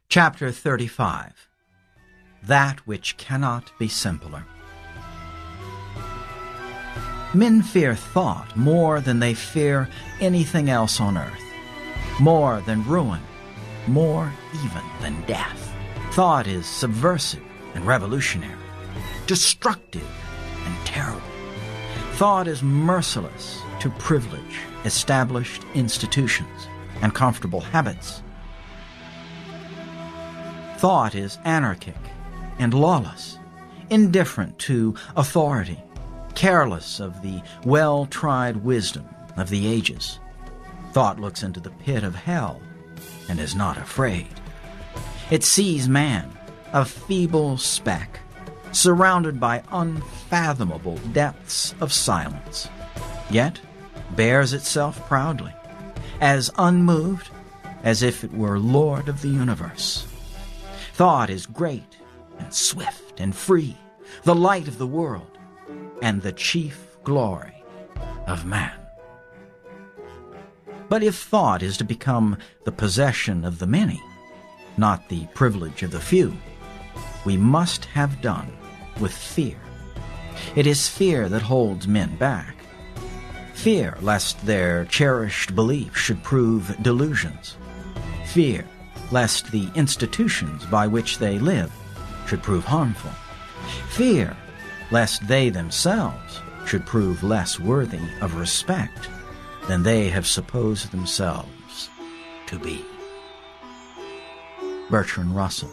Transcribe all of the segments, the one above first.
Chapter 35. That which cannot be simpler. Men fear thought more than they fear anything else on earth, more than ruin, more even than death. Thought is subversive and revolutionary, destructive and terrible. Thought is merciless to privilege, established institutions, and comfortable habits. Thought is anarchic and lawless, indifferent to authority, careless of the well-tried wisdom of the ages. Thought looks into the pit of hell and is not afraid. It sees man, a feeble speck, surrounded by unfathomable depths of silence, yet bears itself proudly, as unmoved as if it were Lord of the universe. Thought is great and swift and free, the light of the world, and the chief glory of man. But if thought is to become the possession of the many, not the privilege of the few, we must have done with fear. It is fear that holds men back. Fear lest their cherished beliefs should prove delusions. Fear lest the institutions by which they live should prove harmful. Fear lest they themselves should prove less worthy of respect than they have supposed themselves to be. Bertrand Russell.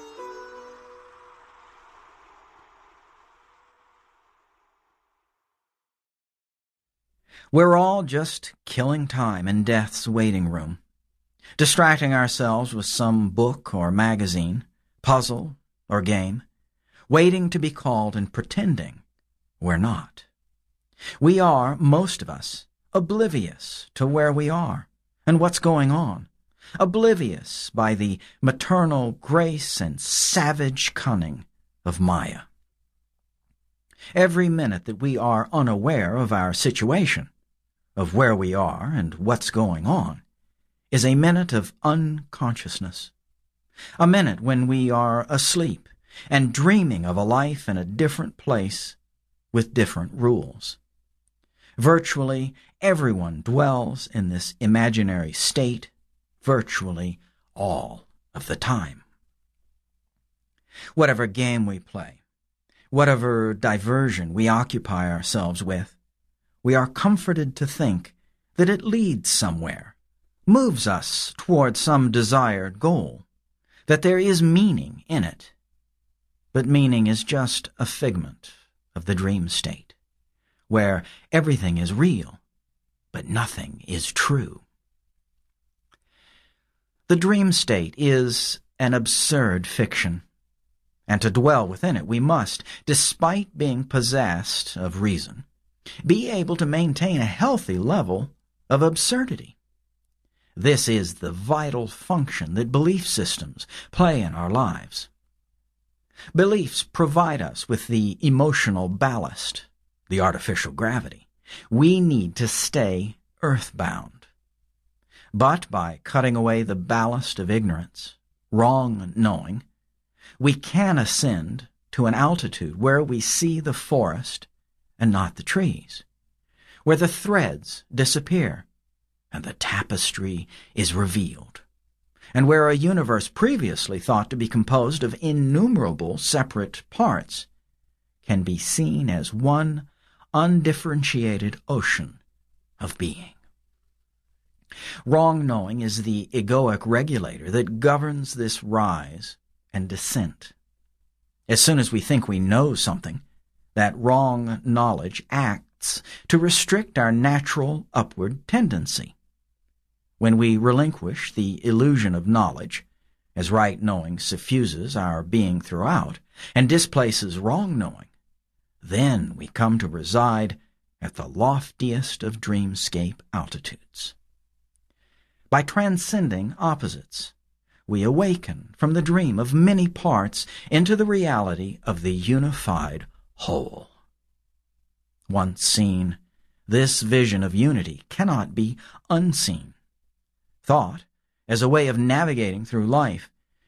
We're all just killing time in death's waiting room, distracting ourselves with some book or magazine, puzzle or game, waiting to be called and pretending we're not. We are, most of us, oblivious to where we are and what's going on, oblivious by the maternal grace and savage cunning of Maya. Every minute that we are unaware of our situation, of where we are and what's going on, is a minute of unconsciousness, a minute when we are asleep and dreaming of a life in a different place with different rules. Virtually everyone dwells in this imaginary state virtually all of the time. Whatever game we play, whatever diversion we occupy ourselves with, we are comforted to think that it leads somewhere, moves us toward some desired goal, that there is meaning in it. But meaning is just a figment of the dream state, where everything is real, but nothing is true. The dream state is an absurd fiction, and to dwell within it we must, despite being possessed of reason, be able to maintain a healthy level of absurdity. This is the vital function that belief systems play in our lives. Beliefs provide us with the emotional ballast, the artificial gravity, we need to stay earthbound. But by cutting away the ballast of ignorance, wrong knowing, we can ascend to an altitude where we see the forest and not the trees, where the threads disappear and the tapestry is revealed, and where a universe previously thought to be composed of innumerable separate parts can be seen as one undifferentiated ocean of being. Wrong knowing is the egoic regulator that governs this rise and descent. As soon as we think we know something, that wrong knowledge acts to restrict our natural upward tendency. When we relinquish the illusion of knowledge, as right knowing suffuses our being throughout and displaces wrong knowing, then we come to reside at the loftiest of dreamscape altitudes. By transcending opposites, we awaken from the dream of many parts into the reality of the unified whole. Once seen, this vision of unity cannot be unseen. Thought, as a way of navigating through life,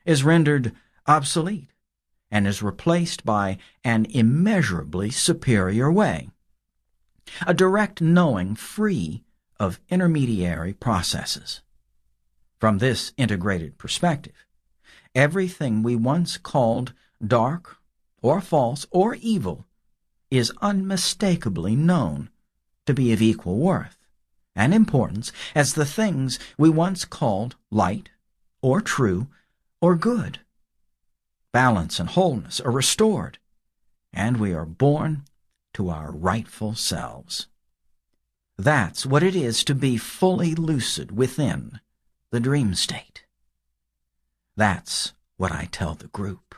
is rendered obsolete and is replaced by an immeasurably superior way, a direct knowing free of intermediary processes. From this integrated perspective, everything we once called dark or false or evil is unmistakably known to be of equal worth and importance as the things we once called light or true or good. Balance and wholeness are restored, and we are born to our rightful selves. That's what it is to be fully lucid within the dream state. That's what I tell the group.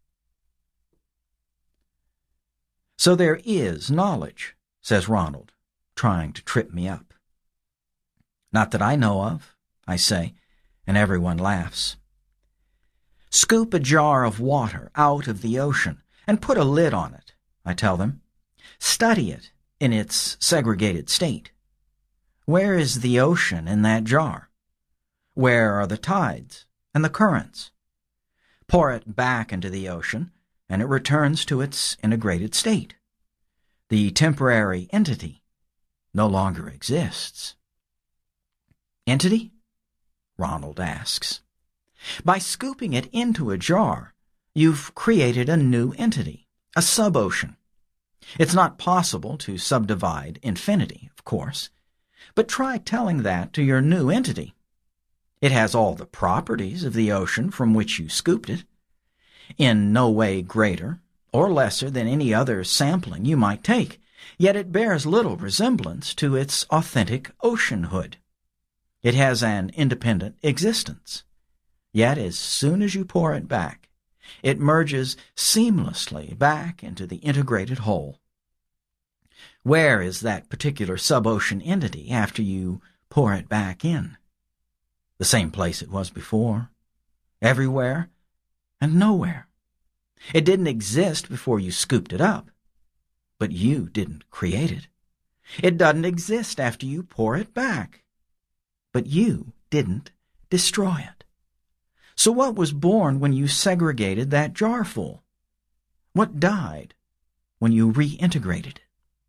So there is knowledge, says Ronald, trying to trip me up. Not that I know of, I say, and everyone laughs. Scoop a jar of water out of the ocean and put a lid on it, I tell them. Study it in its segregated state. Where is the ocean in that jar? Where are the tides and the currents? Pour it back into the ocean, and it returns to its integrated state. The temporary entity no longer exists. Entity? Ronald asks. By scooping it into a jar, you've created a new entity, a sub-ocean. It's not possible to subdivide infinity, of course, but try telling that to your new entity. It has all the properties of the ocean from which you scooped it, in no way greater or lesser than any other sampling you might take, yet it bears little resemblance to its authentic oceanhood. It has an independent existence, yet as soon as you pour it back, it merges seamlessly back into the integrated whole. Where is that particular sub-ocean entity after you pour it back in? The same place it was before, everywhere and nowhere. It didn't exist before you scooped it up, but you didn't create it. It doesn't exist after you pour it back, but you didn't destroy it. So what was born when you segregated that jar full? What died when you reintegrated it?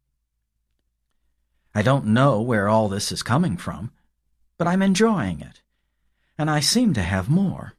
I don't know where all this is coming from, but I'm enjoying it, and I seem to have more.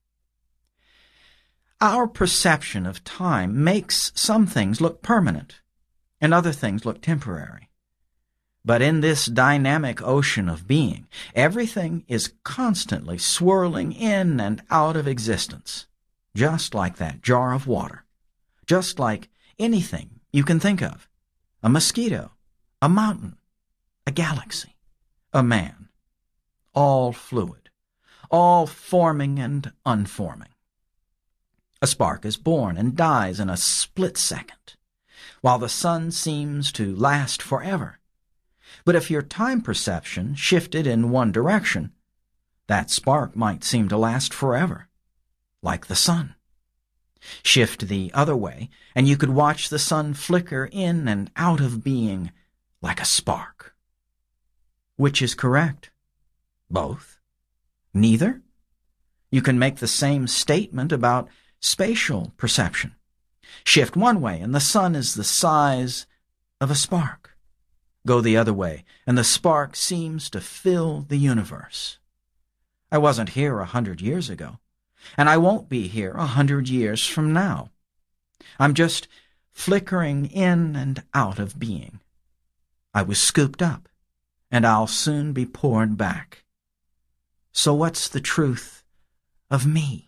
Our perception of time makes some things look permanent and other things look temporary. But in this dynamic ocean of being, everything is constantly swirling in and out of existence, just like that jar of water, just like anything you can think of, a mosquito, a mountain, a galaxy, a man, all fluid, all forming and unforming. A spark is born and dies in a split second, while the sun seems to last forever. But if your time perception shifted in one direction, that spark might seem to last forever, like the sun. Shift the other way, and you could watch the sun flicker in and out of being like a spark. Which is correct? Both? Neither? You can make the same statement about spatial perception. Shift one way, and the sun is the size of a spark. Go the other way, and the spark seems to fill the universe. I wasn't here 100 years ago, and I won't be here 100 years from now. I'm just flickering in and out of being. I was scooped up, and I'll soon be poured back. So what's the truth of me?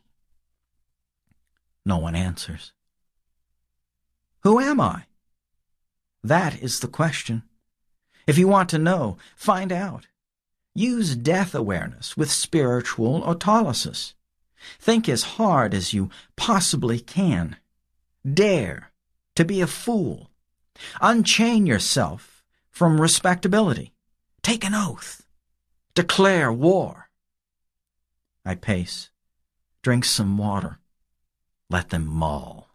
No one answers. Who am I? That is the question. If you want to know, find out. Use death awareness with spiritual autolysis. Think as hard as you possibly can. Dare to be a fool. Unchain yourself from respectability. Take an oath. Declare war. I pace. Drink some water. Let them maul.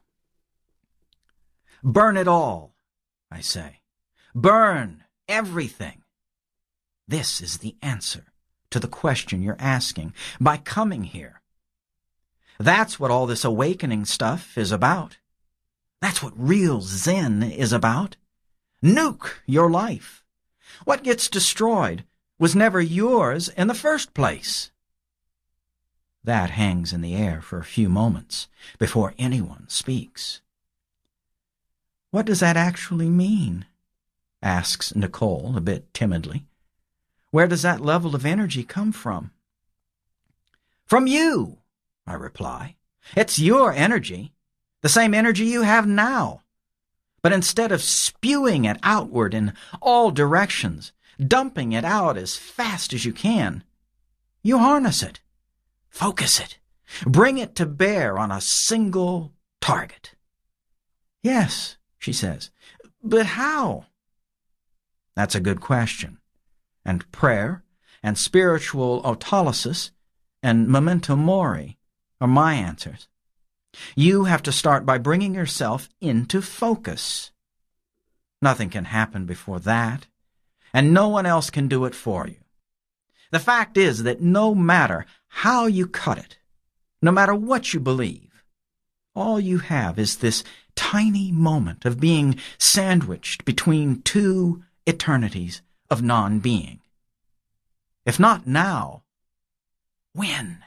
Burn it all, I say. Burn everything. This is the answer to the question you're asking by coming here. That's what all this awakening stuff is about. That's what real Zen is about. Nuke your life. What gets destroyed was never yours in the first place. That hangs in the air for a few moments before anyone speaks. What does that actually mean? Asks Nicole a bit timidly. Where does that level of energy come from? From you, I reply. It's your energy, the same energy you have now. But instead of spewing it outward in all directions, dumping it out as fast as you can, you harness it, focus it, bring it to bear on a single target. Yes, she says, but how? That's a good question. And prayer and spiritual autolysis and memento mori are my answers. You have to start by bringing yourself into focus. Nothing can happen before that, and no one else can do it for you. The fact is that no matter how you cut it, no matter what you believe, all you have is this tiny moment of being sandwiched between two eternities of non-being. If not now, when?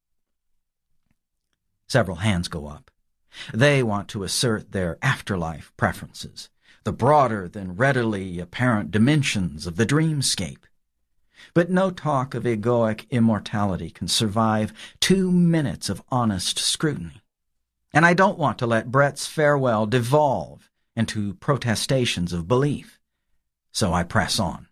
Several hands go up. They want to assert their afterlife preferences, the broader than readily apparent dimensions of the dreamscape. But no talk of egoic immortality can survive 2 minutes of honest scrutiny. And I don't want to let Brett's farewell devolve into protestations of belief. So I press on.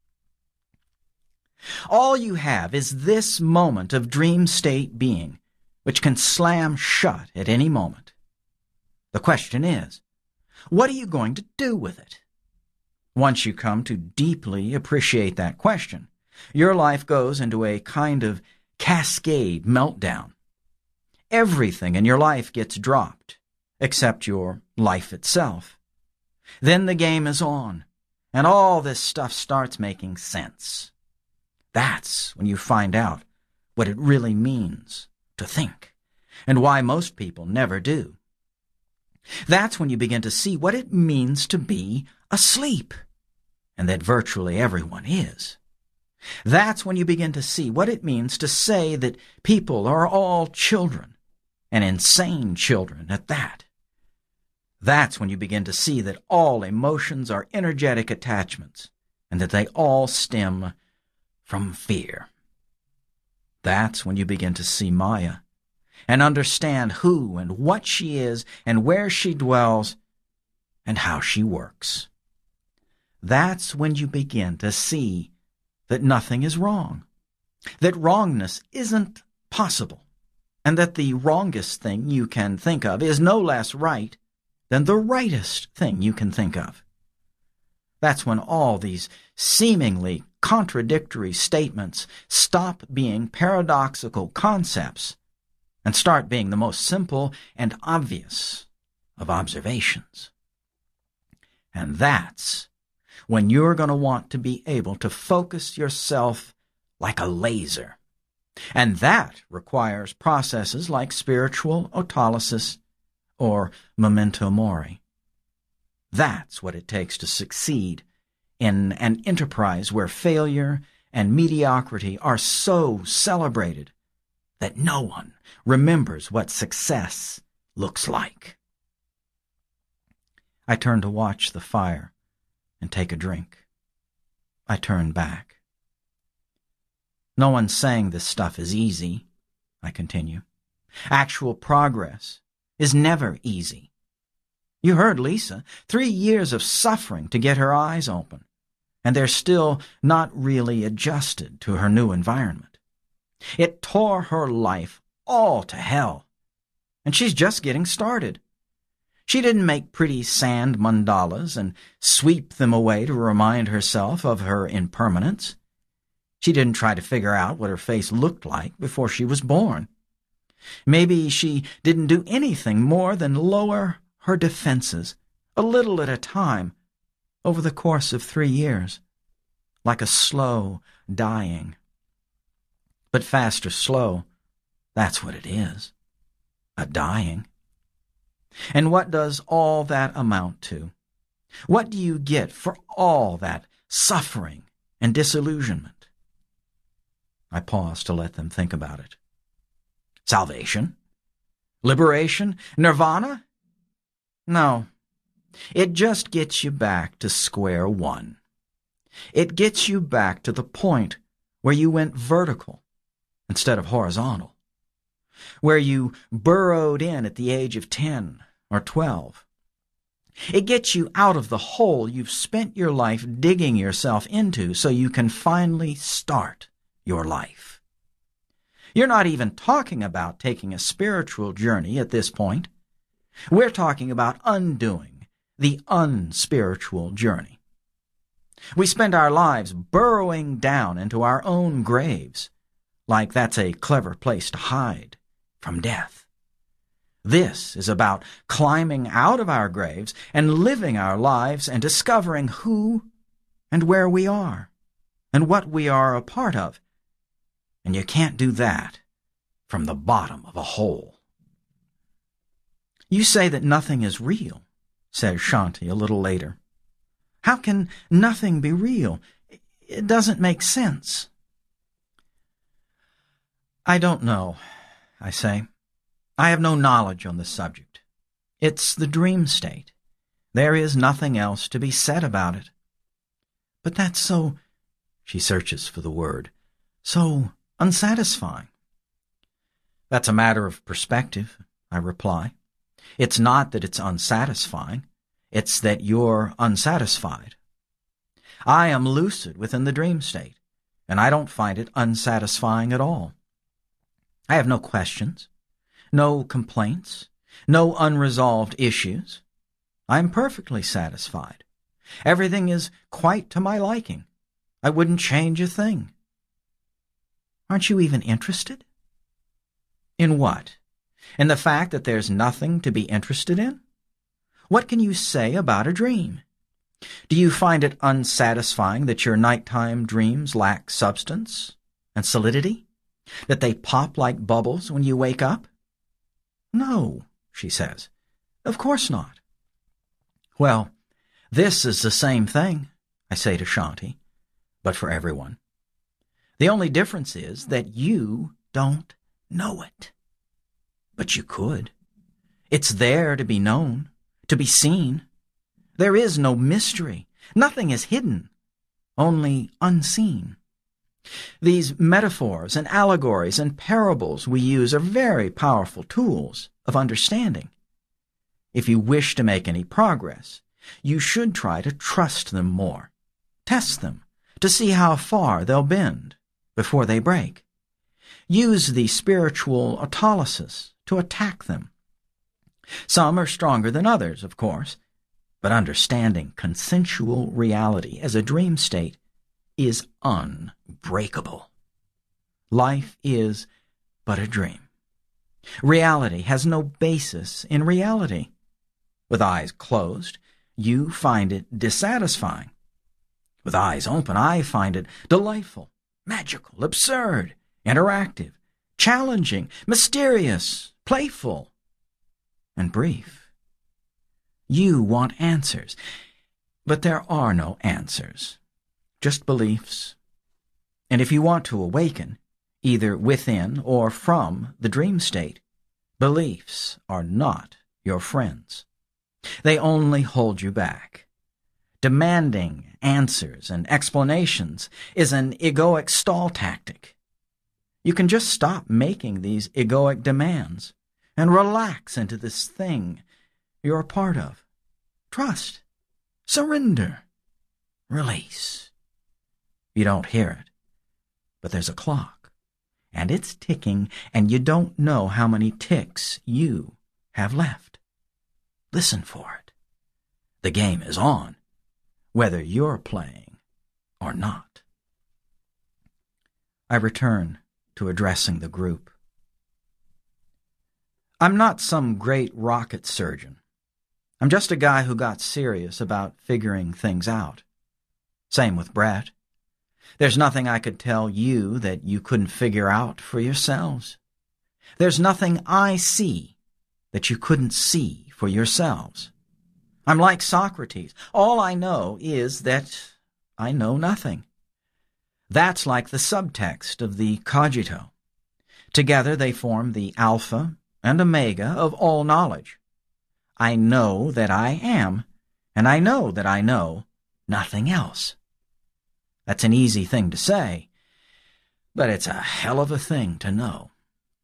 All you have is this moment of dream state being, which can slam shut at any moment. The question is, what are you going to do with it? Once you come to deeply appreciate that question, your life goes into a kind of cascade meltdown. Everything in your life gets dropped, except your life itself. Then the game is on, and all this stuff starts making sense. That's when you find out what it really means to think, and why most people never do. That's when you begin to see what it means to be asleep, and that virtually everyone is. That's when you begin to see what it means to say that people are all children, and insane children at that. That's when you begin to see that all emotions are energetic attachments, and that they all stem from fear. That's when you begin to see Maya, and understand who and what she is, and where she dwells, and how she works. That's when you begin to see that nothing is wrong, that wrongness isn't possible, and that the wrongest thing you can think of is no less right than the rightest thing you can think of. That's when all these seemingly contradictory statements stop being paradoxical concepts and start being the most simple and obvious of observations. And that's when you're going to want to be able to focus yourself like a laser. And that requires processes like spiritual autolysis or memento mori. That's what it takes to succeed in an enterprise where failure and mediocrity are so celebrated that no one remembers what success looks like. I turn to watch the fire and take a drink. I turn back. No one's saying this stuff is easy, I continue. Actual progress is never easy. You heard Lisa, 3 years of suffering to get her eyes open, and they're still not really adjusted to her new environment. It tore her life all to hell, and she's just getting started. She didn't make pretty sand mandalas and sweep them away to remind herself of her impermanence. She didn't try to figure out what her face looked like before she was born. Maybe she didn't do anything more than lower her defenses, a little at a time, over the course of 3 years, like a slow dying. But fast or slow, that's what it is. a dying. And what does all that amount to? What do you get for all that suffering and disillusionment? I paused to let them think about it. Salvation? Liberation? Nirvana? No. It just gets you back to square one. It gets you back to the point where you went vertical instead of horizontal, where you burrowed in at the age of 10 or 12. It gets you out of the hole you've spent your life digging yourself into so you can finally start your life. You're not even talking about taking a spiritual journey at this point. We're talking about undoing the unspiritual journey. We spend our lives burrowing down into our own graves, like that's a clever place to hide from death. This is about climbing out of our graves and living our lives and discovering who and where we are and what we are a part of. And you can't do that from the bottom of a hole. You say that nothing is real, says Shanti a little later. How can nothing be real? It doesn't make sense. I don't know, I say. I have no knowledge on the subject. It's the dream state. There is nothing else to be said about it. But that's so, she searches for the word, so unsatisfying. That's a matter of perspective, I reply. It's not that it's unsatisfying. It's that you're unsatisfied. I am lucid within the dream state, and I don't find it unsatisfying at all. I have no questions, no complaints, no unresolved issues. I am perfectly satisfied. Everything is quite to my liking. I wouldn't change a thing. Aren't you even interested? In what? In the fact that there's nothing to be interested in? What can you say about a dream? Do you find it unsatisfying that your nighttime dreams lack substance and solidity? That they pop like bubbles when you wake up? No, she says. Of course not. Well, this is the same thing, I say to Shanti, but for everyone. The only difference is that you don't know it. But you could. It's there to be known, to be seen. There is no mystery. Nothing is hidden, only unseen. These metaphors and allegories and parables we use are very powerful tools of understanding. If you wish to make any progress, you should try to trust them more, test them, to see how far they'll bend before they break. Use the spiritual autolysis to attack them. Some are stronger than others, of course, but understanding consensual reality as a dream state is unbreakable. Life is but a dream. Reality has no basis in reality. With eyes closed, you find it dissatisfying. With eyes open, I find it delightful, magical, absurd, interactive, challenging, mysterious, playful, and brief. You want answers, but there are no answers, just beliefs. And if you want to awaken, either within or from the dream state, beliefs are not your friends. They only hold you back. Demanding answers and explanations is an egoic stall tactic. You can just stop making these egoic demands and relax into this thing you're a part of. Trust, surrender, release. You don't hear it, but there's a clock, and it's ticking, and you don't know how many ticks you have left. Listen for it. The game is on, whether you're playing or not. I return to addressing the group. I'm not some great rocket surgeon. I'm just a guy who got serious about figuring things out. Same with Brett. There's nothing I could tell you that you couldn't figure out for yourselves. There's nothing I see that you couldn't see for yourselves. I'm like Socrates. All I know is that I know nothing. That's like the subtext of the cogito. Together they form the alpha and omega of all knowledge. I know that I am, and I know that I know nothing else. That's an easy thing to say, but it's a hell of a thing to know.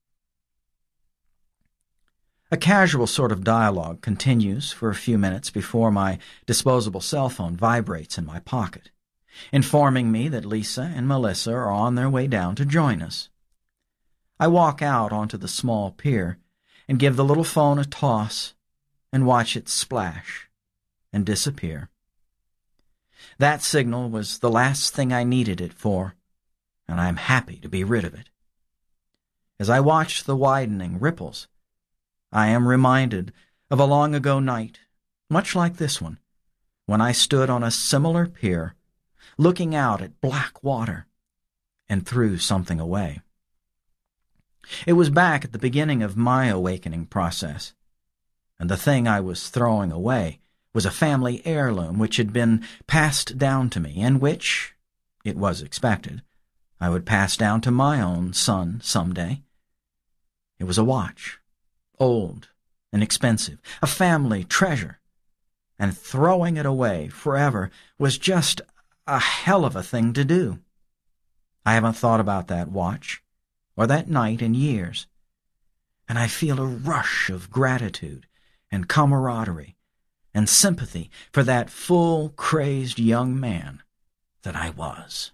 A casual sort of dialogue continues for a few minutes before my disposable cell phone vibrates in my pocket, informing me that Lisa and Melissa are on their way down to join us. I walk out onto the small pier and give the little phone a toss and watch it splash and disappear. That signal was the last thing I needed it for, and I'm happy to be rid of it. As I watch the widening ripples, I am reminded of a long-ago night, much like this one, when I stood on a similar pier, looking out at black water, and threw something away. It was back at the beginning of my awakening process, and the thing I was throwing away was a family heirloom which had been passed down to me, and which, it was expected, I would pass down to my own son someday. It was a watch, old and expensive, a family treasure, and throwing it away forever was just a hell of a thing to do. I haven't thought about that watch or that night in years, and I feel a rush of gratitude and camaraderie and sympathy for that full, crazed young man that I was.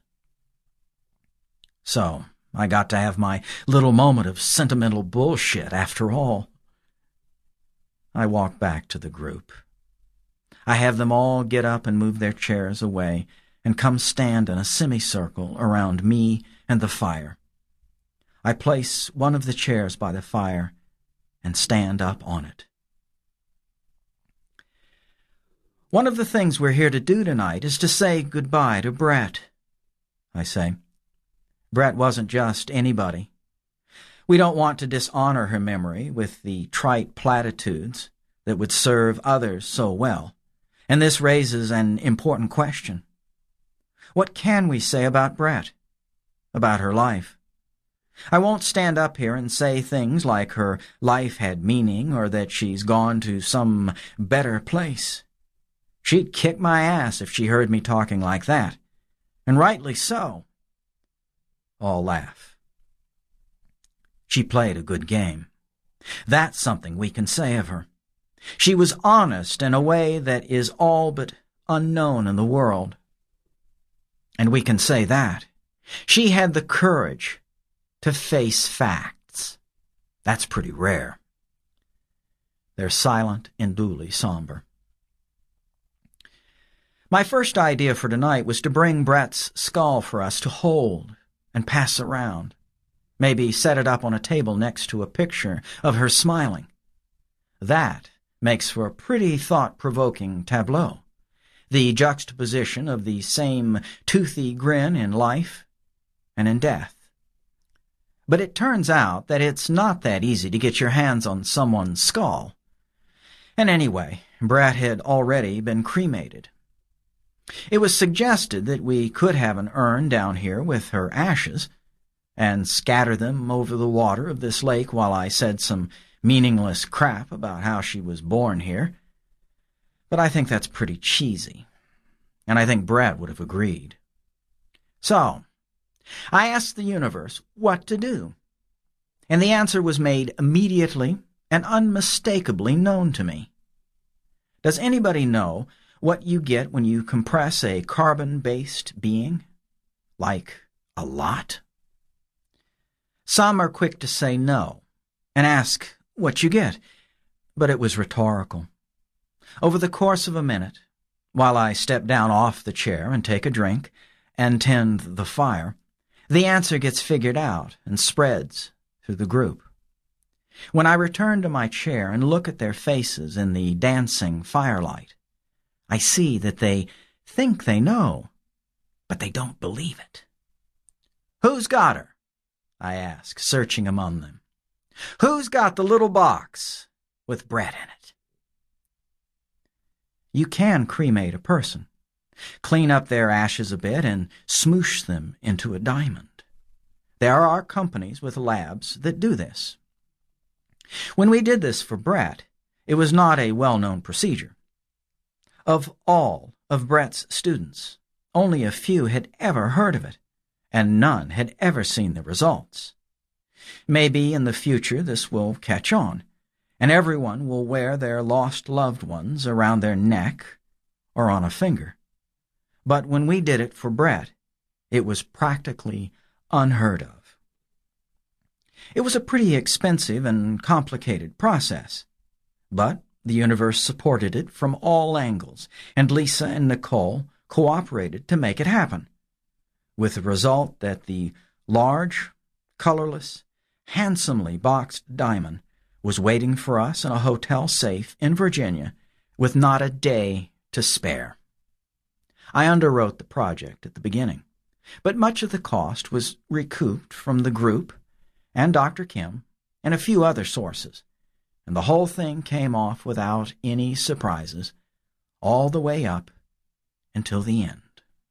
So I got to have my little moment of sentimental bullshit after all. I walk back to the group. I have them all get up and move their chairs away and come stand in a semicircle around me and the fire. I place one of the chairs by the fire and stand up on it. One of the things we're here to do tonight is to say goodbye to Brett, I say. Brett wasn't just anybody. We don't want to dishonor her memory with the trite platitudes that would serve others so well, and this raises an important question. What can we say about Brett, about her life? I won't stand up here and say things like her life had meaning or that she's gone to some better place. She'd kick my ass if she heard me talking like that, and rightly so. All laugh. She played a good game. That's something we can say of her. She was honest in a way that is all but unknown in the world. And we can say that. She had the courage to face facts. That's pretty rare. They're silent and duly somber. My first idea for tonight was to bring Brett's skull for us to hold and pass around. Maybe set it up on a table next to a picture of her smiling. That makes for a pretty thought-provoking tableau. The juxtaposition of the same toothy grin in life and in death. But it turns out that it's not that easy to get your hands on someone's skull. And anyway, Brett had already been cremated. It was suggested that we could have an urn down here with her ashes and scatter them over the water of this lake while I said some meaningless crap about how she was born here. But I think that's pretty cheesy, and I think Brett would have agreed. So, I asked the universe what to do, and the answer was made immediately and unmistakably known to me. Does anybody know what you get when you compress a carbon-based being? Like a lot? Some are quick to say no and ask what you get, but it was rhetorical. Over the course of a minute, while I step down off the chair and take a drink and tend the fire, the answer gets figured out and spreads through the group. When I return to my chair and look at their faces in the dancing firelight, I see that they think they know, but they don't believe it. "Who's got her?" I ask, searching among them. "Who's got the little box?" with Brett in it. You can cremate a person, clean up their ashes a bit, and smoosh them into a diamond. There are companies with labs that do this. When we did this for Brett, it was not a well-known procedure. Of all of Brett's students, only a few had ever heard of it, and none had ever seen the results. Maybe in the future this will catch on, and everyone will wear their lost loved ones around their neck or on a finger. But when we did it for Brett, it was practically unheard of. It was a pretty expensive and complicated process, but the universe supported it from all angles, and Lisa and Nicole cooperated to make it happen, with the result that the large, colorless, handsomely boxed diamond was waiting for us in a hotel safe in Virginia with not a day to spare. I underwrote the project at the beginning, but much of the cost was recouped from the group and Dr. Kim and a few other sources, and the whole thing came off without any surprises all the way up until the end.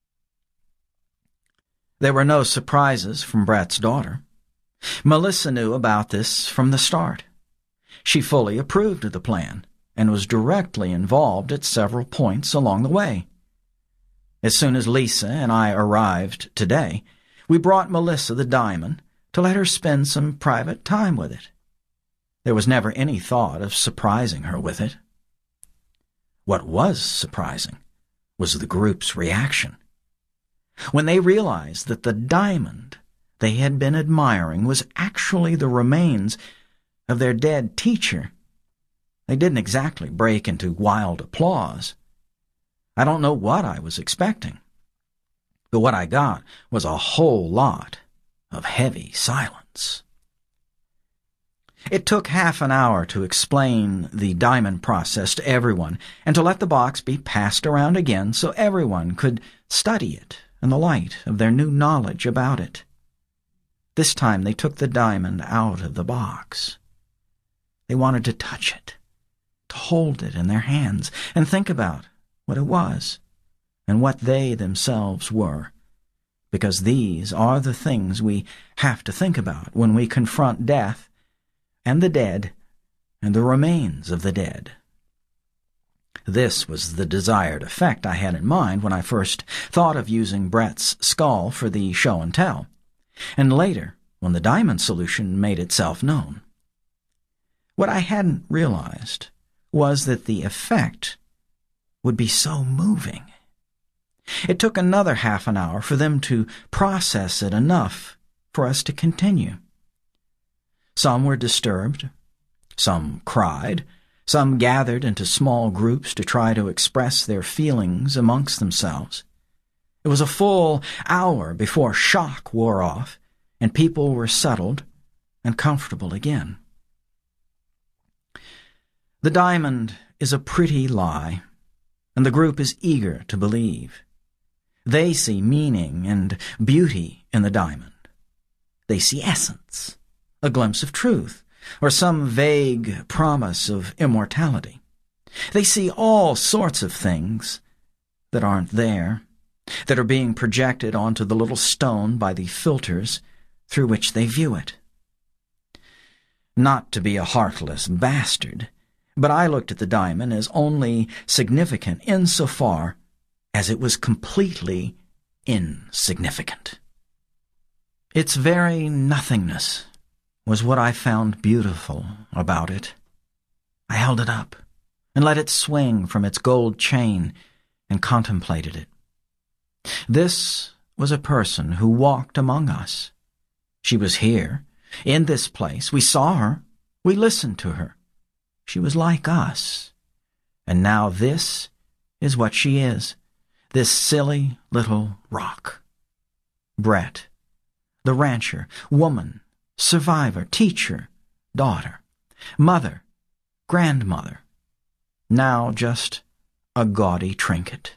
There were no surprises from Brett's daughter. Melissa knew about this from the start. She fully approved of the plan and was directly involved at several points along the way. As soon as Lisa and I arrived today, we brought Melissa the diamond to let her spend some private time with it. There was never any thought of surprising her with it. What was surprising was the group's reaction. When they realized that the diamond they had been admiring was actually the remains of their dead teacher, they didn't exactly break into wild applause. I don't know what I was expecting, but what I got was a whole lot of heavy silence. It took half an hour to explain the diamond process to everyone and to let the box be passed around again so everyone could study it in the light of their new knowledge about it. This time they took the diamond out of the box. They wanted to touch it, to hold it in their hands, and think about what it was and what they themselves were, because these are the things we have to think about when we confront death and the dead and the remains of the dead. This was the desired effect I had in mind when I first thought of using Brett's skull for the show and tell, and later when the diamond solution made itself known. What I hadn't realized was that the effect would be so moving. It took another half an hour for them to process it enough for us to continue. Some were disturbed, some cried, some gathered into small groups to try to express their feelings amongst themselves. It was a full hour before shock wore off and people were settled and comfortable again. The diamond is a pretty lie, and the group is eager to believe. They see meaning and beauty in the diamond. They see essence, a glimpse of truth, or some vague promise of immortality. They see all sorts of things that aren't there, that are being projected onto the little stone by the filters through which they view it. Not to be a heartless bastard, but I looked at the diamond as only significant insofar as it was completely insignificant. Its very nothingness was what I found beautiful about it. I held it up and let it swing from its gold chain and contemplated it. This was a person who walked among us. She was here, in this place. We saw her. We listened to her. She was like us. And now this is what she is, this silly little rock. Brett, the rancher, woman, survivor, teacher, daughter, mother, grandmother, now just a gaudy trinket.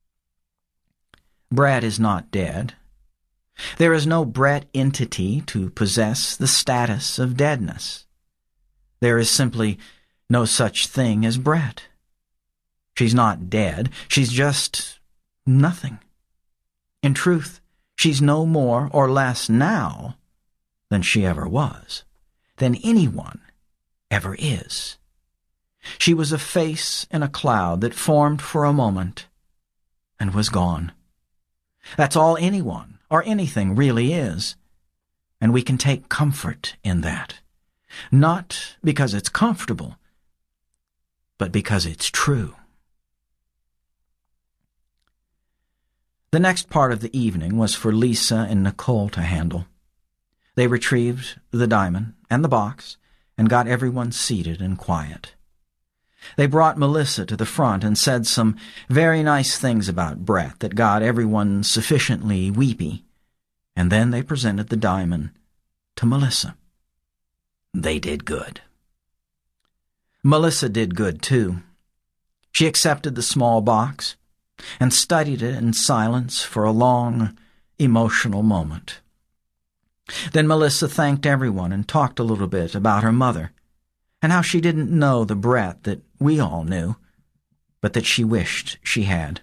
Brett is not dead. There is no Brett entity to possess the status of deadness. There is simply no such thing as Brett. She's not dead. She's just nothing. In truth, she's no more or less now than she ever was, than anyone ever is. She was a face in a cloud that formed for a moment and was gone. That's all anyone or anything really is, and we can take comfort in that, not because it's comfortable, but because it's true. The next part of the evening was for Lisa and Nicole to handle. They retrieved the diamond and the box and got everyone seated and quiet. They brought Melissa to the front and said some very nice things about Brett that got everyone sufficiently weepy, and then they presented the diamond to Melissa. They did good. Melissa did good, too. She accepted the small box and studied it in silence for a long, emotional moment. Then Melissa thanked everyone and talked a little bit about her mother, and how she didn't know the Brett that we all knew, but that she wished she had.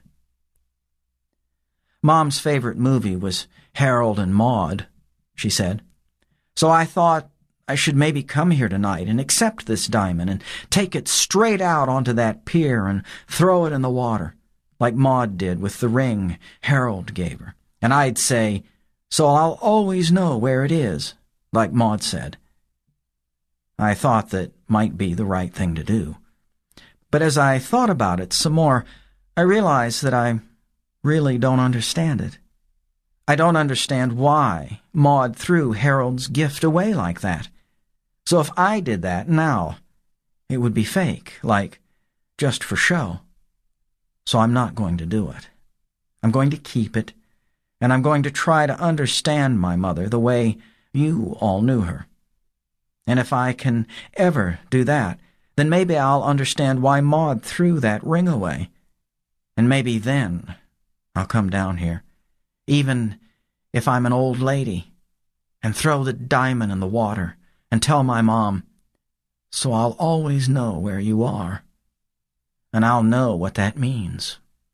Mom's favorite movie was Harold and Maude, she said, so I thought I should maybe come here tonight and accept this diamond and take it straight out onto that pier and throw it in the water, like Maude did with the ring Harold gave her. And I'd say, so I'll always know where it is, like Maude said. I thought that might be the right thing to do. But as I thought about it some more, I realized that I really don't understand it. I don't understand why Maude threw Harold's gift away like that. So if I did that now, it would be fake, like just for show. So I'm not going to do it. I'm going to keep it, and I'm going to try to understand my mother the way you all knew her. And if I can ever do that, then maybe I'll understand why Maude threw that ring away. And maybe then I'll come down here, even if I'm an old lady, and throw the diamond in the water and tell my mom, so I'll always know where you are, and I'll know what that means.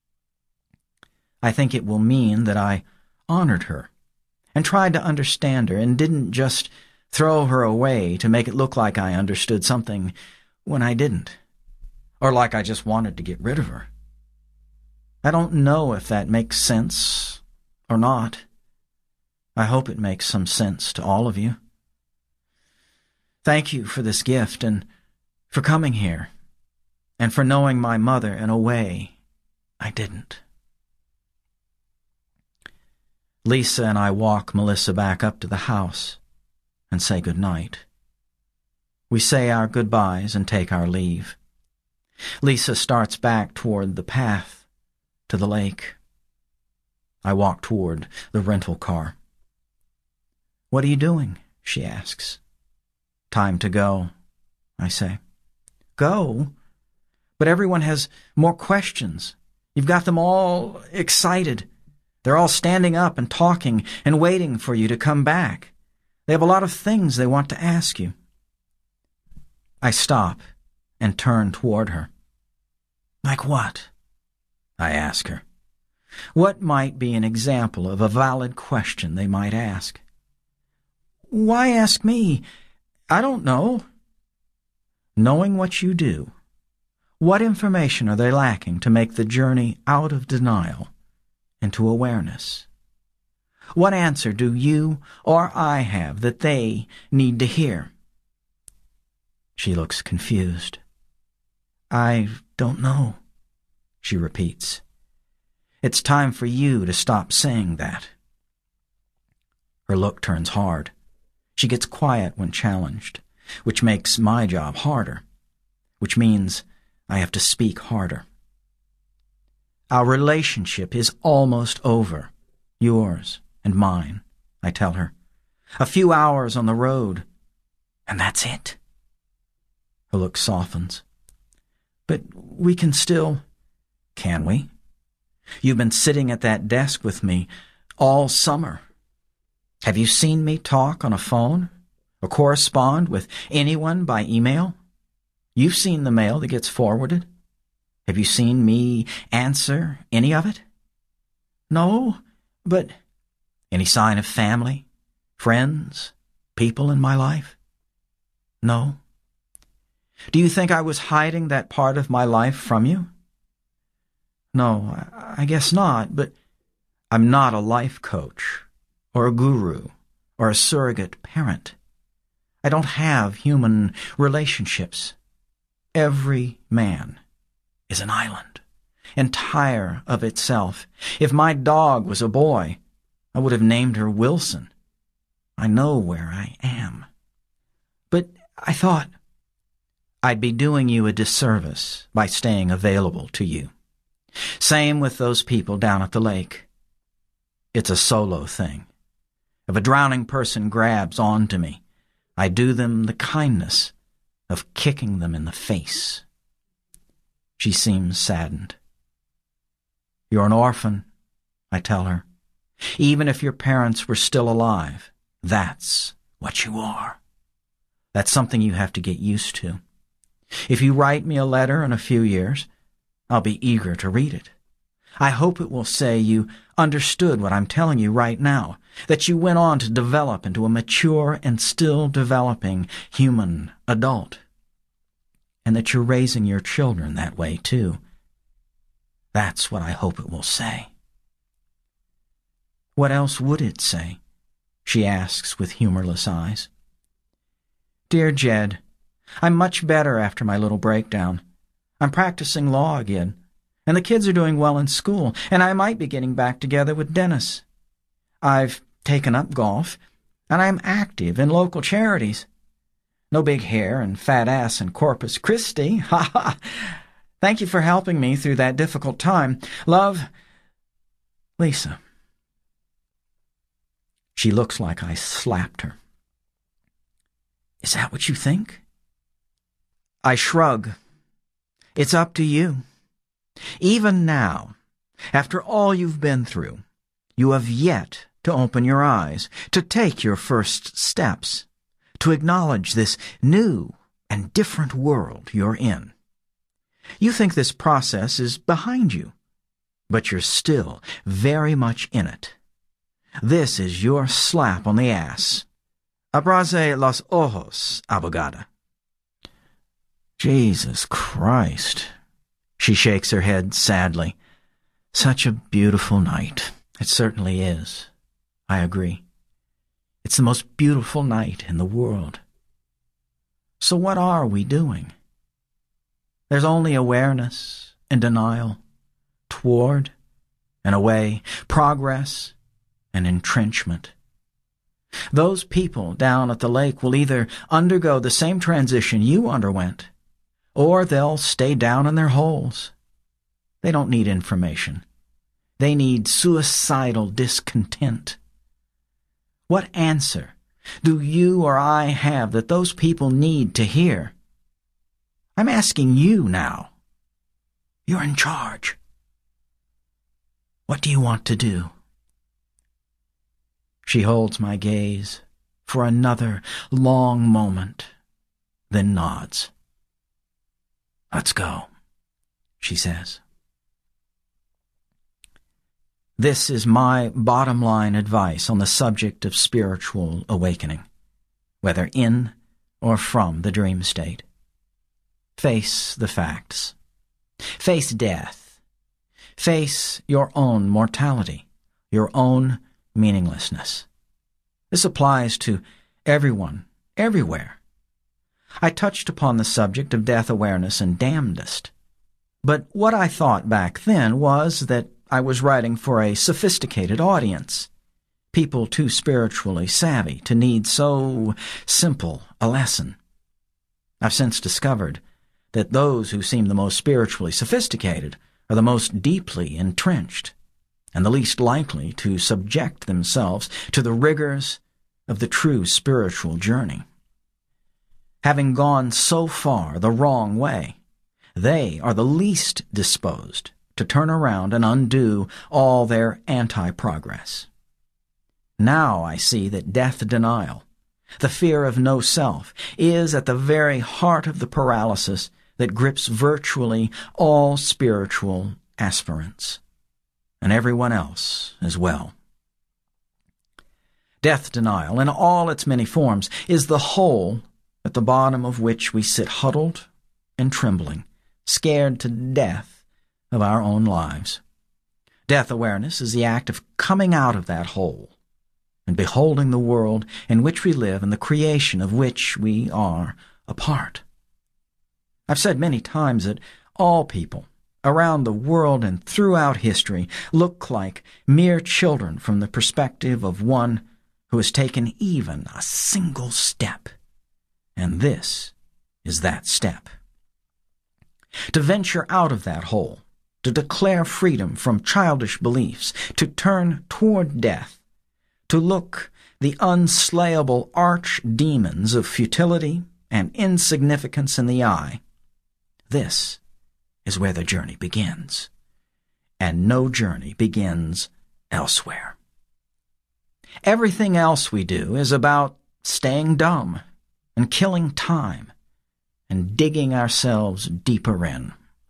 I think it will mean that I honored her and tried to understand her and didn't just throw her away to make it look like I understood something when I didn't, or like I just wanted to get rid of her. I don't know if that makes sense or not. I hope it makes some sense to all of you. Thank you for this gift and for coming here and for knowing my mother in a way I didn't. Lisa and I walk Melissa back up to the house and say good night. We say our goodbyes and take our leave. Lisa starts back toward the path to the lake. I walk toward the rental car. What are you doing? She asks. Time to go, I say. Go? But everyone has more questions. You've got them all excited. They're all standing up and talking and waiting for you to come back. They have a lot of things they want to ask you. I stop and turn toward her. Like what? I ask her. What might be an example of a valid question they might ask? Why ask me? I don't know. Knowing what you do, what information are they lacking to make the journey out of denial into awareness? What answer do you or I have that they need to hear? She looks confused. I don't know, she repeats. It's time for you to stop saying that. Her look turns hard. She gets quiet when challenged, which makes my job harder, which means I have to speak harder. Our relationship is almost over, yours and mine, I tell her. A few hours on the road, and that's it. Her look softens. But we can still... Can we? You've been sitting at that desk with me all summer. Have you seen me talk on a phone or correspond with anyone by email? You've seen the mail that gets forwarded. Have you seen me answer any of it? No, but any sign of family, friends, people in my life? No. Do you think I was hiding that part of my life from you? No, I guess not, but I'm not a life coach or a guru or a surrogate parent. I don't have human relationships. Every man is an island, entire of itself. If my dog was a boy, I would have named her Wilson. I know where I am. But I thought I'd be doing you a disservice by staying available to you. Same with those people down at the lake. It's a solo thing. If a drowning person grabs onto me, I do them the kindness of kicking them in the face. She seems saddened. You're an orphan, I tell her. Even if your parents were still alive, that's what you are. That's something you have to get used to. If you write me a letter in a few years, I'll be eager to read it. I hope it will say you understood what I'm telling you right now, that you went on to develop into a mature and still developing human adult, and that you're raising your children that way too. That's what I hope it will say. What else would it say? She asks with humorless eyes. Dear Jed, I'm much better after my little breakdown. I'm practicing law again, and the kids are doing well in school, and I might be getting back together with Dennis. I've taken up golf, and I'm active in local charities. No big hair and fat ass in Corpus Christi. Ha ha! Thank you for helping me through that difficult time. Love, Lisa. She looks like I slapped her. Is that what you think? I shrug. It's up to you. Even now, after all you've been through, you have yet to open your eyes, to take your first steps, to acknowledge this new and different world you're in. You think this process is behind you, but you're still very much in it. This is your slap on the ass. Abrace los ojos, abogada. Jesus Christ. She shakes her head sadly. Such a beautiful night. It certainly is. I agree. It's the most beautiful night in the world. So what are we doing? There's only awareness and denial, toward and away, progress and entrenchment. Those people down at the lake will either undergo the same transition you underwent, or they'll stay down in their holes. They don't need information. They need suicidal discontent. What answer do you or I have that those people need to hear? I'm asking you now. You're in charge. What do you want to do? She holds my gaze for another long moment, then nods. Let's go, she says. This is my bottom line advice on the subject of spiritual awakening, whether in or from the dream state. Face the facts. Face death. Face your own mortality, your own meaninglessness. This applies to everyone, everywhere. I touched upon the subject of death awareness in Damnedest, but what I thought back then was that I was writing for a sophisticated audience, people too spiritually savvy to need so simple a lesson. I've since discovered that those who seem the most spiritually sophisticated are the most deeply entrenched and the least likely to subject themselves to the rigors of the true spiritual journey. Having gone so far the wrong way, they are the least disposed to turn around and undo all their anti-progress. Now I see that death denial, The fear of no self is at the very heart of the paralysis that grips virtually all spiritual aspirants, and everyone else as well. Death denial, in all its many forms, is the hole at the bottom of which we sit huddled and trembling, scared to death of our own lives. Death awareness is the act of coming out of that hole and beholding the world in which we live and the creation of which we are a part. I've said many times that all people around the world and throughout history look like mere children from the perspective of one who has taken even a single step. And this is that step. To venture out of that hole, to declare freedom from childish beliefs, to turn toward death, to look the unslayable arch-demons of futility and insignificance in the eye, this is where the journey begins. And no journey begins elsewhere. Everything else we do is about staying dumb and killing time and digging ourselves deeper in.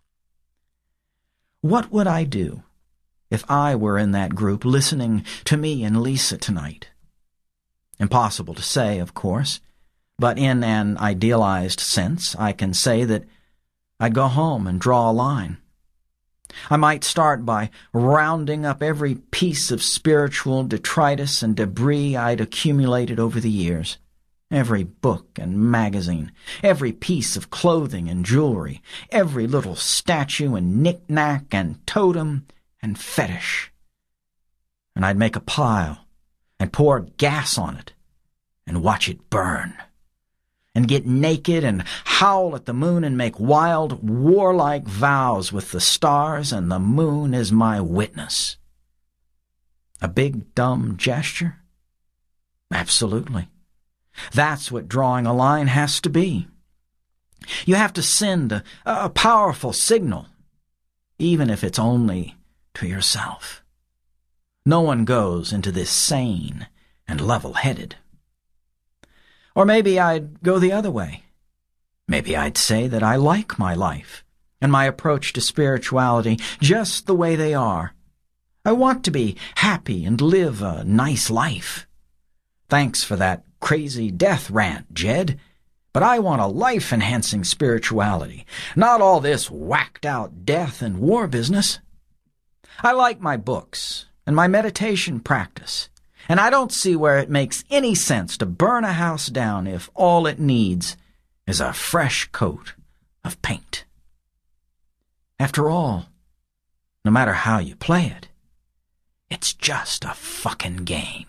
What would I do if I were in that group listening to me and Lisa tonight? Impossible to say, of course, but in an idealized sense, I can say that I'd go home and draw a line. I might start by rounding up every piece of spiritual detritus and debris I'd accumulated over the years. Every book and magazine, every piece of clothing and jewelry, every little statue and knick-knack and totem and fetish. And I'd make a pile and pour gas on it and watch it burn. And get naked and howl at the moon and make wild, warlike vows with the stars and the moon as my witness. A big, dumb gesture? Absolutely. That's what drawing a line has to be. You have to send a powerful signal, even if it's only to yourself. No one goes into this sane and level-headed. Or maybe I'd go the other way. Maybe I'd say that I like my life and my approach to spirituality just the way they are. I want to be happy and live a nice life. Thanks for that crazy death rant, Jed, but I want a life-enhancing spirituality, not all this whacked-out death and war business. I like my books and my meditation practice, and I don't see where it makes any sense to burn a house down if all it needs is a fresh coat of paint. After all, no matter how you play it, it's just a fucking game.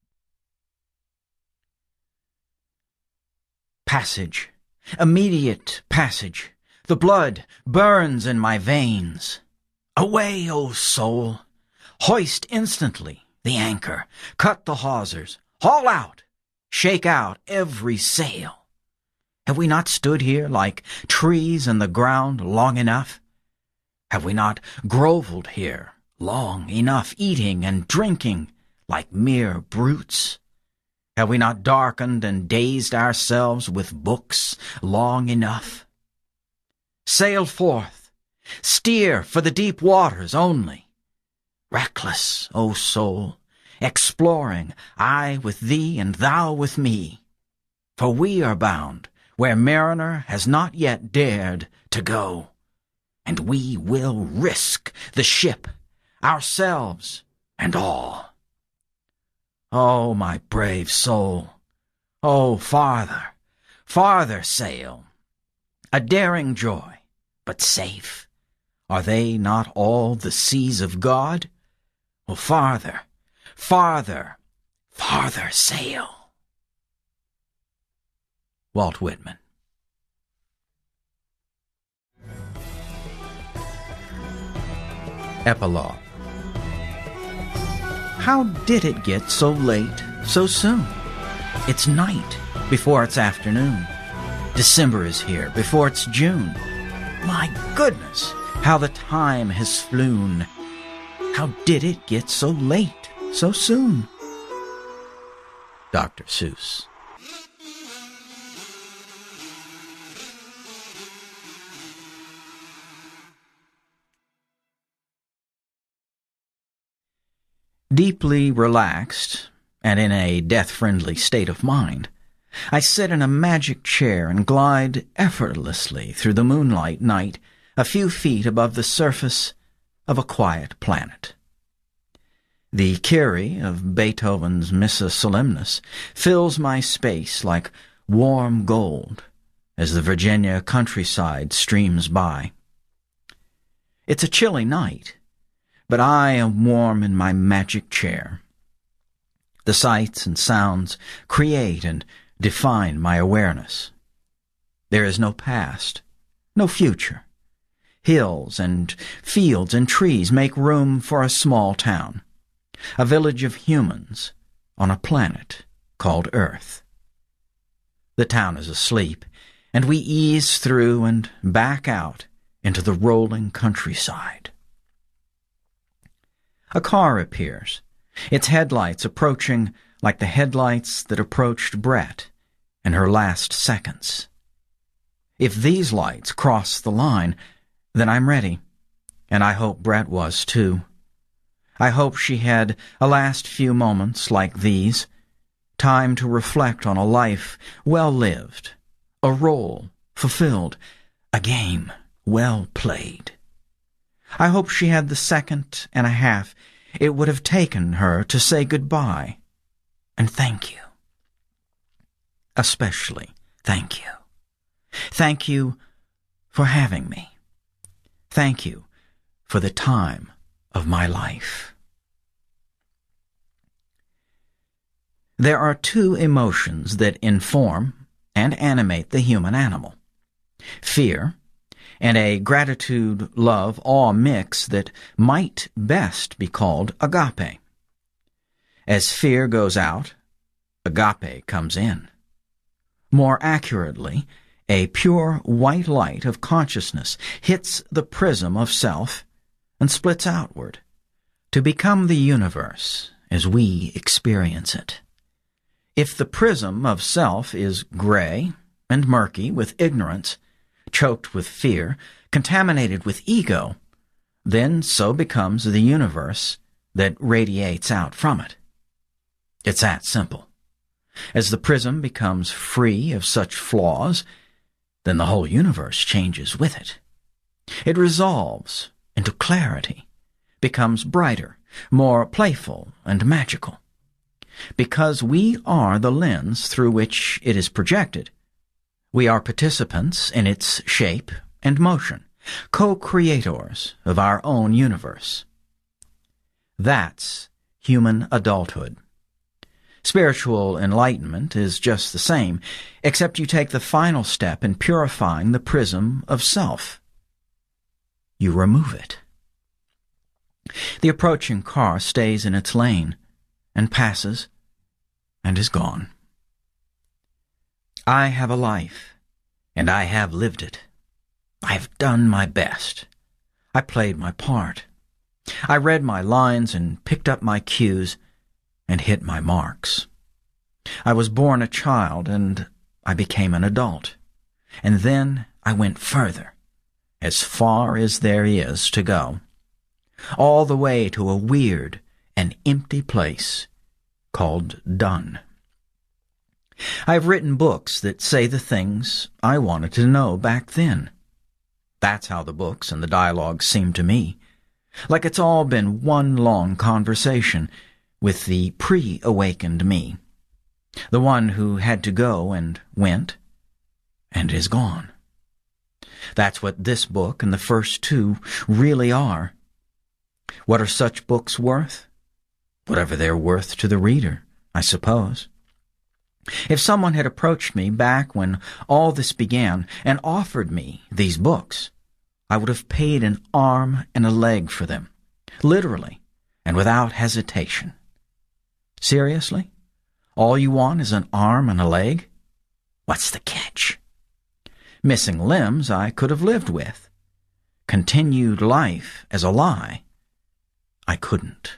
Passage, immediate passage. The blood burns in my veins. Away, O soul! Hoist instantly the anchor, cut the hawsers, haul out, shake out every sail. Have we not stood here like trees in the ground long enough? Have we not grovelled here long enough, eating and drinking like mere brutes? Have we not darkened and dazed ourselves with books long enough? Sail forth, steer for the deep waters only. Reckless, O soul, exploring, I with thee and thou with me. For we are bound where mariner has not yet dared to go, and we will risk the ship, ourselves and all. Oh, my brave soul, oh, farther, farther sail. A daring joy, but safe. Are they not all the seas of God? Oh, farther, farther, farther sail. Walt Whitman. Epilogue. How did it get so late, so soon? It's night before it's afternoon. December is here before it's June. My goodness, how the time has flown. How did it get so late, so soon? Dr. Seuss. Deeply relaxed, and in a death-friendly state of mind, I sit in a magic chair and glide effortlessly through the moonlight night a few feet above the surface of a quiet planet. The Kyrie of Beethoven's Missa Solemnis fills my space like warm gold as the Virginia countryside streams by. It's a chilly night, but I am warm in my magic chair. The sights and sounds create and define my awareness. There is no past, no future. Hills and fields and trees make room for a small town, a village of humans on a planet called Earth. The town is asleep, and we ease through and back out into the rolling countryside. A car appears, its headlights approaching like the headlights that approached Brett in her last seconds. If these lights cross the line, then I'm ready, and I hope Brett was too. I hope she had a last few moments like these, time to reflect on a life well lived, a role fulfilled, a game well played. I hope she had the second and a half it would have taken her to say goodbye and thank you. Especially thank you. Thank you for having me. Thank you for the time of my life. There are two emotions that inform and animate the human animal: fear and a gratitude, love, awe mix that might best be called agape. As fear goes out, agape comes in. More accurately, a pure white light of consciousness hits the prism of self and splits outward to become the universe as we experience it. If the prism of self is gray and murky with ignorance, choked with fear, contaminated with ego, then so becomes the universe that radiates out from it. It's that simple. As the prism becomes free of such flaws, then the whole universe changes with it. It resolves into clarity, becomes brighter, more playful and magical. Because we are the lens through which it is projected, we are participants in its shape and motion, co-creators of our own universe. That's human adulthood. Spiritual enlightenment is just the same, except you take the final step in purifying the prism of self. You remove it. The approaching car stays in its lane and passes and is gone. I have a life, and I have lived it. I have done my best. I played my part. I read my lines and picked up my cues and hit my marks. I was born a child, and I became an adult. And then I went further, as far as there is to go, all the way to a weird and empty place called done. I have written books that say the things I wanted to know back then. That's how the books and the dialogue seem to me, like it's all been one long conversation with the pre-awakened me, the one who had to go and went and is gone. That's what this book and the first two really are. What are such books worth? Whatever they're worth to the reader, I suppose. If someone had approached me back when all this began and offered me these books, I would have paid an arm and a leg for them, literally and without hesitation. Seriously? All you want is an arm and a leg? What's the catch? Missing limbs I could have lived with. Continued life as a lie, I couldn't.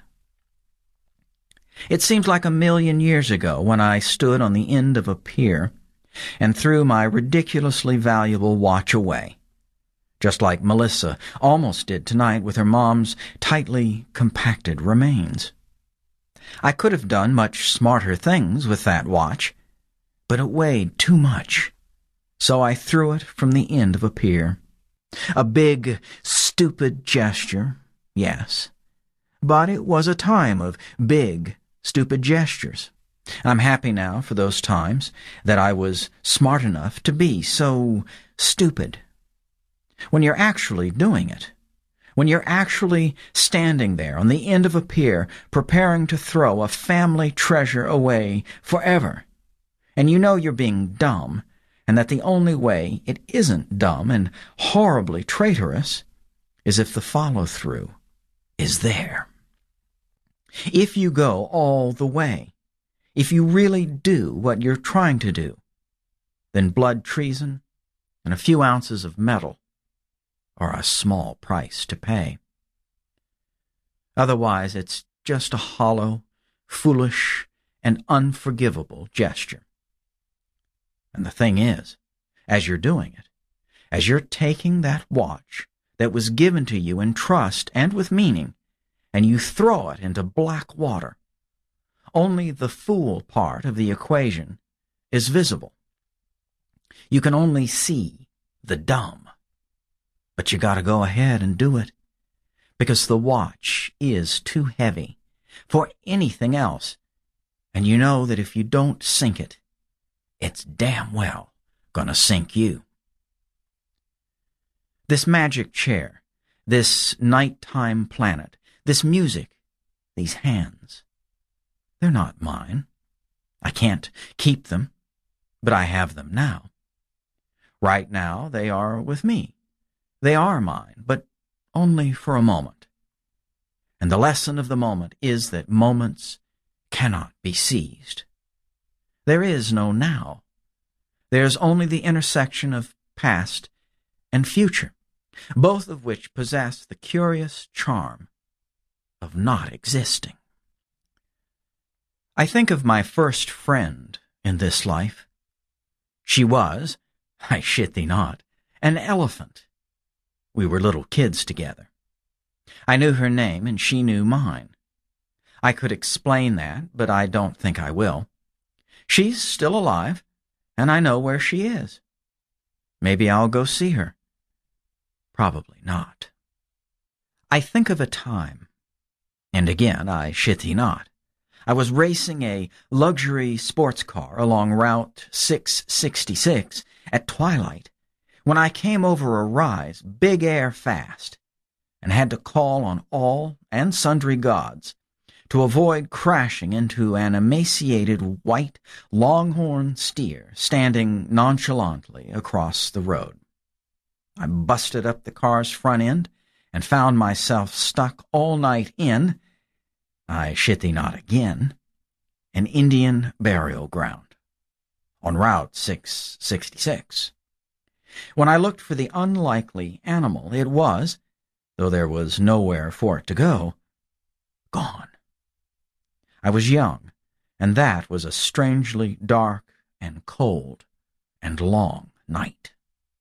It seems like 1,000,000 years ago when I stood on the end of a pier and threw my ridiculously valuable watch away, just like Melissa almost did tonight with her mom's tightly compacted remains. I could have done much smarter things with that watch, but it weighed too much, so I threw it from the end of a pier. A big, stupid gesture, yes, but it was a time of big, stupid gestures. I'm happy now for those times that I was smart enough to be so stupid. When you're actually doing it, when you're actually standing there on the end of a pier preparing to throw a family treasure away forever, and you know you're being dumb, and that the only way it isn't dumb and horribly traitorous is if the follow-through is there. If you go all the way, if you really do what you're trying to do, then blood treason and a few ounces of metal are a small price to pay. Otherwise, it's just a hollow, foolish, and unforgivable gesture. And the thing is, as you're doing it, as you're taking that watch that was given to you in trust and with meaning, and you throw it into black water, only the fool part of the equation is visible. You can only see the dumb. But you gotta go ahead and do it, because the watch is too heavy for anything else, and you know that if you don't sink it, it's damn well gonna sink you. This magic chair, this nighttime planet, this music, these hands, they're not mine. I can't keep them, but I have them now. Right now they are with me. They are mine, but only for a moment. And the lesson of the moment is that moments cannot be seized. There is no now. There's only the intersection of past and future, both of which possess the curious charm of not existing. I think of my first friend in this life. She was, I shit thee not, an elephant. We were little kids together. I knew her name and she knew mine. I could explain that, but I don't think I will. She's still alive, and I know where she is. Maybe I'll go see her. Probably not. I think of a time, and again I shit thee not, I was racing a luxury sports car along Route 666 at twilight when I came over a rise big air fast and had to call on all and sundry gods to avoid crashing into an emaciated white longhorn steer standing nonchalantly across the road. I busted up the car's front end and found myself stuck all night in, I shit thee not again, an Indian burial ground on Route 666. When I looked for the unlikely animal, it was, though there was nowhere for it to go, gone. I was young, and that was a strangely dark and cold and long night.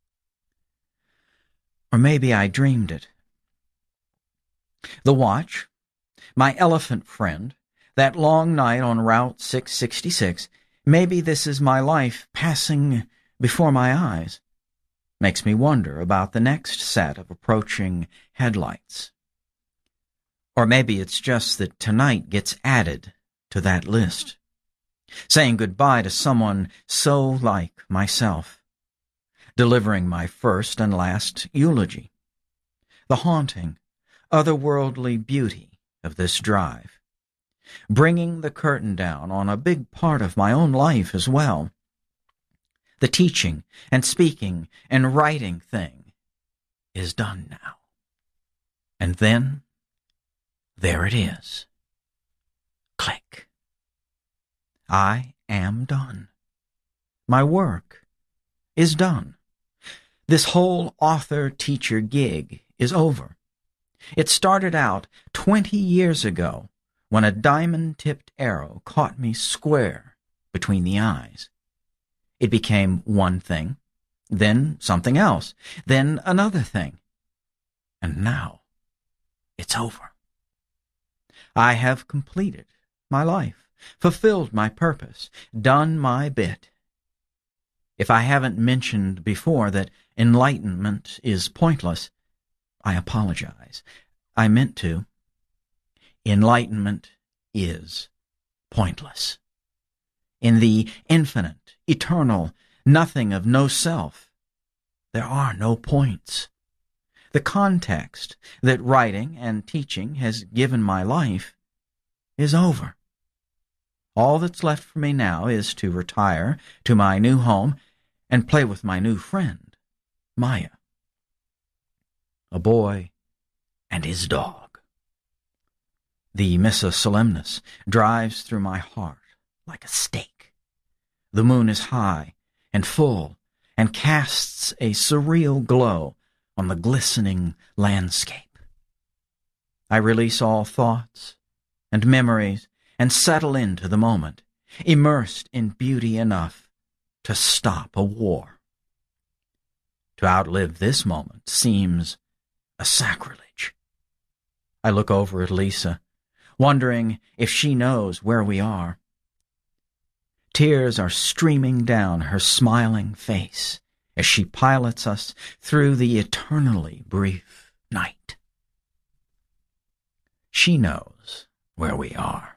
Or maybe I dreamed it. The watch, my elephant friend, that long night on Route 666, maybe this is my life passing before my eyes, makes me wonder about the next set of approaching headlights. Or maybe it's just that tonight gets added to that list, saying goodbye to someone so like myself, delivering my first and last eulogy, the haunting, otherworldly beauty of this drive, bringing the curtain down on a big part of my own life as well. The teaching and speaking and writing thing is done now. And then, there it is. Click. I am done. My work is done. This whole author-teacher gig is over. It started out 20 years ago when a diamond-tipped arrow caught me square between the eyes. It became one thing, then something else, then another thing. And now it's over. I have completed my life, fulfilled my purpose, done my bit. If I haven't mentioned before that enlightenment is pointless, I apologize. I meant to. Enlightenment is pointless. In the infinite, eternal, nothing of no self, there are no points. The context that writing and teaching has given my life is over. All that's left for me now is to retire to my new home and play with my new friend, Maya. A boy and his dog. The Missa Solemnis drives through my heart like a stake. The moon is high and full and casts a surreal glow on the glistening landscape. I release all thoughts and memories and settle into the moment, immersed in beauty enough to stop a war. To outlive this moment seems a sacrilege. I look over at Lisa, wondering if she knows where we are. Tears are streaming down her smiling face as she pilots us through the eternally brief night. She knows where we are.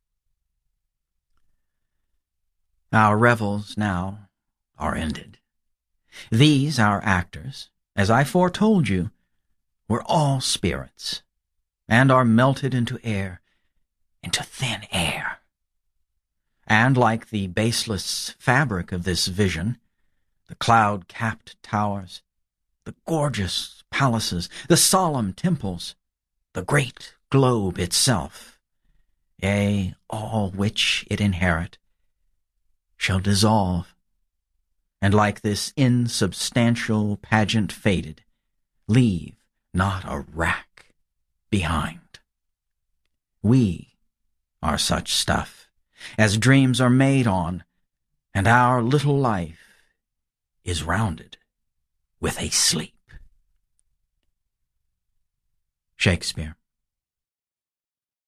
Our revels now are ended. These, our actors, as I foretold you, were all spirits, and are melted into air, into thin air. And like the baseless fabric of this vision, the cloud-capped towers, the gorgeous palaces, the solemn temples, the great globe itself, yea, all which it inherit, shall dissolve, and like this insubstantial pageant faded, leave not a rack behind. We are such stuff as dreams are made on, and our little life is rounded with a sleep. Shakespeare.